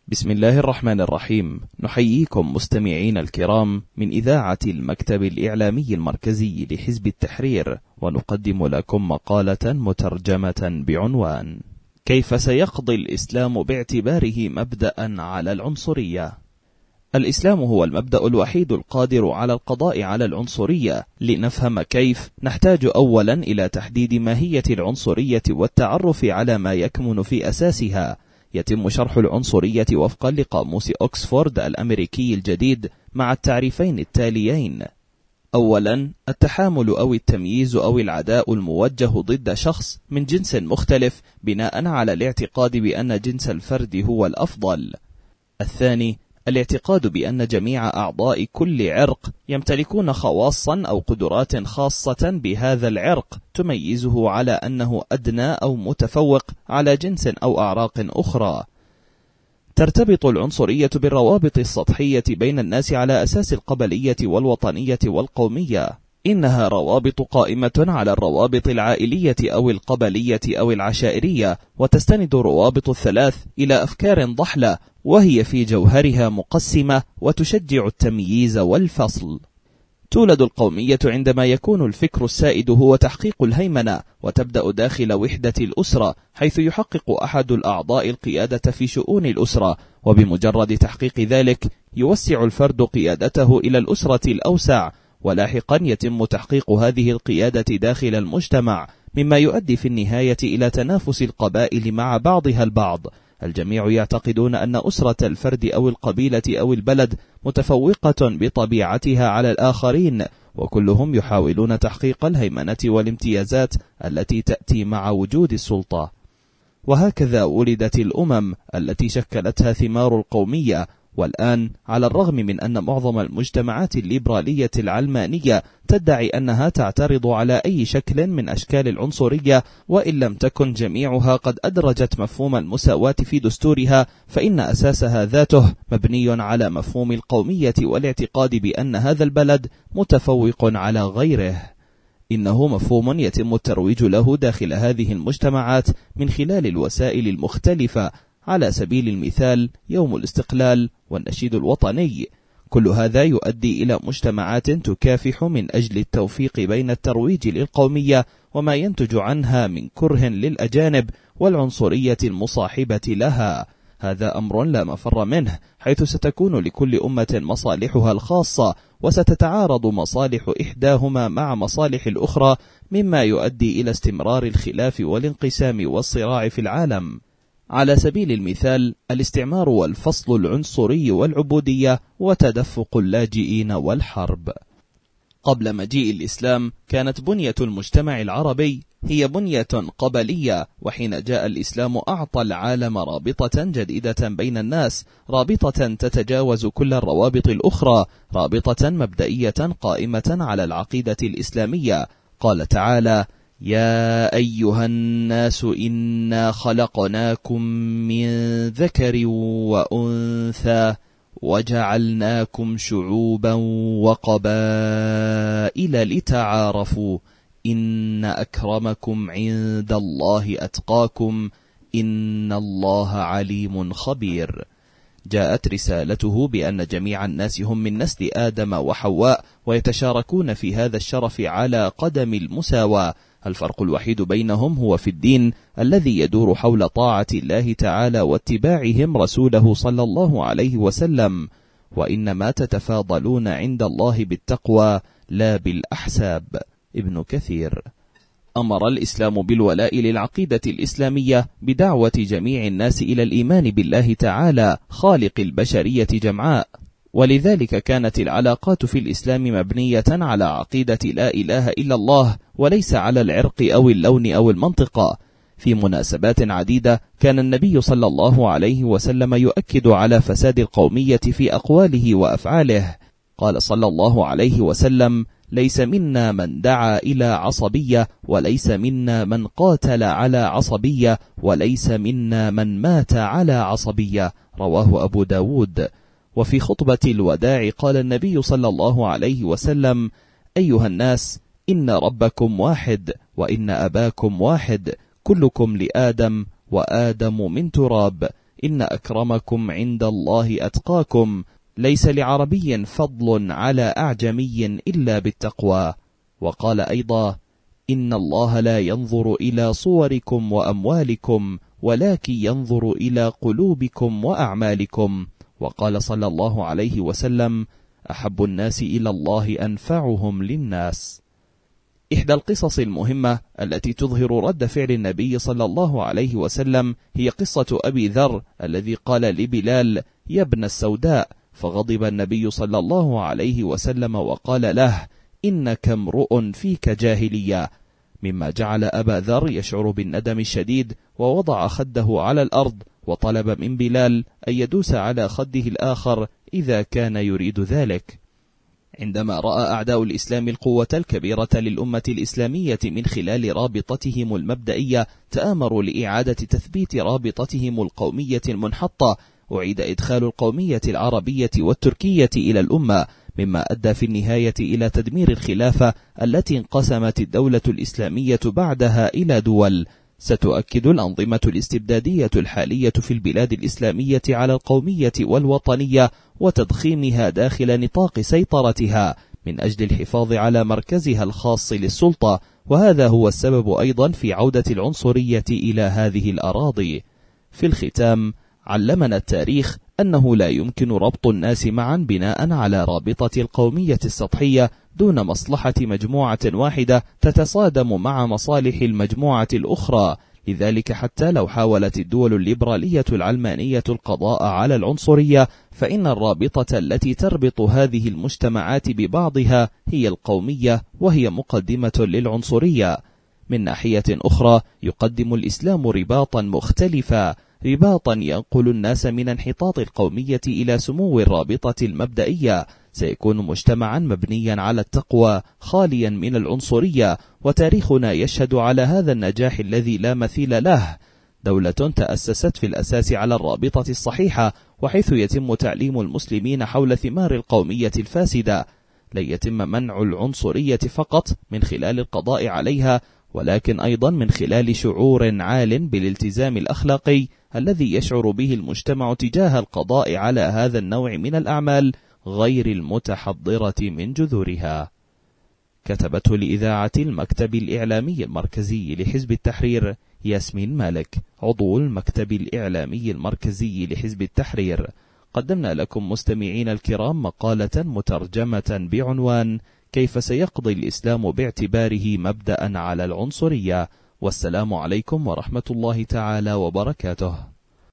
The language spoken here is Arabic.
بسم الله الرحمن الرحيم. نحييكم مستمعين الكرام من إذاعة المكتب الإعلامي المركزي لحزب التحرير، ونقدم لكم مقالة مترجمة بعنوان: كيف سيقضي الإسلام باعتباره مبدأ على العنصرية؟ الإسلام هو المبدأ الوحيد القادر على القضاء على العنصرية. لنفهم كيف، نحتاج أولا إلى تحديد ماهية العنصرية والتعرف على ما يكمن في أساسها. يتم شرح العنصرية وفقا لقاموس أكسفورد الأمريكي الجديد مع التعريفين التاليين: أولا، التحامل أو التمييز أو العداء الموجه ضد شخص من جنس مختلف بناء على الاعتقاد بأن جنس الفرد هو الأفضل. الثاني، الاعتقاد بأن جميع أعضاء كل عرق يمتلكون خواصا أو قدرات خاصة بهذا العرق تميزه على أنه أدنى أو متفوق على جنس أو أعراق أخرى. ترتبط العنصرية بالروابط السطحية بين الناس على أساس القبلية والوطنية والقومية. إنها روابط قائمة على الروابط العائلية أو القبلية أو العشائرية، وتستند روابط الثلاث إلى أفكار ضحلة، وهي في جوهرها مقسمة وتشجع التمييز والفصل. تولد القومية عندما يكون الفكر السائد هو تحقيق الهيمنة، وتبدأ داخل وحدة الأسرة، حيث يحقق أحد الأعضاء القيادة في شؤون الأسرة، وبمجرد تحقيق ذلك يوسع الفرد قيادته إلى الأسرة الأوسع، ولاحقا يتم تحقيق هذه القيادة داخل المجتمع، مما يؤدي في النهاية إلى تنافس القبائل مع بعضها البعض. الجميع يعتقدون أن أسرة الفرد أو القبيلة أو البلد متفوقة بطبيعتها على الآخرين، وكلهم يحاولون تحقيق الهيمنة والامتيازات التي تأتي مع وجود السلطة. وهكذا ولدت الأمم التي شكلتها ثمار القومية. والآن، على الرغم من أن معظم المجتمعات الليبرالية العلمانية تدعي أنها تعترض على أي شكل من أشكال العنصرية، وإن لم تكن جميعها قد أدرجت مفهوم المساواة في دستورها، فإن أساسها ذاته مبني على مفهوم القومية والاعتقاد بأن هذا البلد متفوق على غيره. إنه مفهوم يتم الترويج له داخل هذه المجتمعات من خلال الوسائل المختلفة، على سبيل المثال يوم الاستقلال والنشيد الوطني. كل هذا يؤدي إلى مجتمعات تكافح من أجل التوفيق بين الترويج للقومية وما ينتج عنها من كره للأجانب والعنصرية المصاحبة لها. هذا أمر لا مفر منه، حيث ستكون لكل أمة مصالحها الخاصة، وستتعارض مصالح إحداهما مع مصالح الأخرى، مما يؤدي إلى استمرار الخلاف والانقسام والصراع في العالم. على سبيل المثال، الاستعمار والفصل العنصري والعبودية وتدفق اللاجئين والحرب. قبل مجيء الإسلام كانت بنية المجتمع العربي هي بنية قبلية، وحين جاء الإسلام أعطى العالم رابطة جديدة بين الناس، رابطة تتجاوز كل الروابط الأخرى، رابطة مبدئية قائمة على العقيدة الإسلامية. قال تعالى: يا أيها الناس إنا خلقناكم من ذكر وأنثى وجعلناكم شعوبا وقبائل لتعارفوا إن أكرمكم عند الله أتقاكم إن الله عليم خبير. جاءت رسالته بأن جميع الناس هم من نسل آدم وحواء، ويتشاركون في هذا الشرف على قدم المساواة. الفرق الوحيد بينهم هو في الدين الذي يدور حول طاعة الله تعالى واتباعهم رسوله صلى الله عليه وسلم، وإنما تتفاضلون عند الله بالتقوى لا بالأحساب. ابن كثير. أمر الإسلام بالولاء للعقيدة الإسلامية بدعوة جميع الناس إلى الإيمان بالله تعالى خالق البشرية جمعاء، ولذلك كانت العلاقات في الإسلام مبنية على عقيدة لا إله إلا الله، وليس على العرق أو اللون أو المنطقة. في مناسبات عديدة كان النبي صلى الله عليه وسلم يؤكد على فساد القومية في أقواله وأفعاله. قال صلى الله عليه وسلم: ليس منا من دعا إلى عصبية، وليس منا من قاتل على عصبية، وليس منا من مات على عصبية. رواه أبو داود. وفي خطبة الوداع قال النبي صلى الله عليه وسلم: أيها الناس، إن ربكم واحد، وإن أباكم واحد، كلكم لآدم، وآدم من تراب. إن أكرمكم عند الله أتقاكم، ليس لعربي فضل على أعجمي إلا بالتقوى. وقال أيضا: إن الله لا ينظر إلى صوركم وأموالكم ولكن ينظر إلى قلوبكم وأعمالكم. وقال صلى الله عليه وسلم: أحب الناس إلى الله أنفعهم للناس. إحدى القصص المهمة التي تظهر رد فعل النبي صلى الله عليه وسلم هي قصة أبي ذر الذي قال لبلال: يا ابن السوداء، فغضب النبي صلى الله عليه وسلم وقال له: إنك امرؤ فيك جاهلية، مما جعل أبا ذر يشعر بالندم الشديد، ووضع خده على الأرض وطلب من بلال أن يدوس على خده الآخر إذا كان يريد ذلك. عندما رأى أعداء الإسلام القوة الكبيرة للأمة الإسلامية من خلال رابطتهم المبدئية، تآمروا لإعادة تثبيت رابطتهم القومية المنحطة. أعيد إدخال القومية العربية والتركية إلى الأمة، مما أدى في النهاية إلى تدمير الخلافة التي انقسمت الدولة الإسلامية بعدها إلى دول. ستؤكد الأنظمة الاستبدادية الحالية في البلاد الإسلامية على القومية والوطنية وتضخيمها داخل نطاق سيطرتها من أجل الحفاظ على مركزها الخاص للسلطة، وهذا هو السبب أيضا في عودة العنصرية إلى هذه الأراضي. في الختام، علمنا التاريخ أنه لا يمكن ربط الناس معا بناء على رابطة القومية السطحية دون مصلحة مجموعة واحدة تتصادم مع مصالح المجموعة الأخرى. لذلك حتى لو حاولت الدول الليبرالية العلمانية القضاء على العنصرية، فإن الرابطة التي تربط هذه المجتمعات ببعضها هي القومية، وهي مقدمة للعنصرية. من ناحية أخرى، يقدم الإسلام رباطا مختلفا، رباطا ينقل الناس من انحطاط القومية إلى سمو الرابطة المبدئية. سيكون مجتمعا مبنيا على التقوى خاليا من العنصرية، وتاريخنا يشهد على هذا النجاح الذي لا مثيل له. دولة تأسست في الأساس على الرابطة الصحيحة، وحيث يتم تعليم المسلمين حول ثمار القومية الفاسدة. لن يتم منع العنصرية فقط من خلال القضاء عليها، ولكن أيضا من خلال شعور عال بالالتزام الأخلاقي الذي يشعر به المجتمع تجاه القضاء على هذا النوع من الأعمال غير المتحضرة من جذورها. كتبته لإذاعة المكتب الإعلامي المركزي لحزب التحرير ياسمين مالك، عضو المكتب الإعلامي المركزي لحزب التحرير. قدمنا لكم مستمعين الكرام مقالة مترجمة بعنوان: كيف سيقضي الإسلام باعتباره مبدأ على العنصرية. والسلام عليكم ورحمة الله تعالى وبركاته.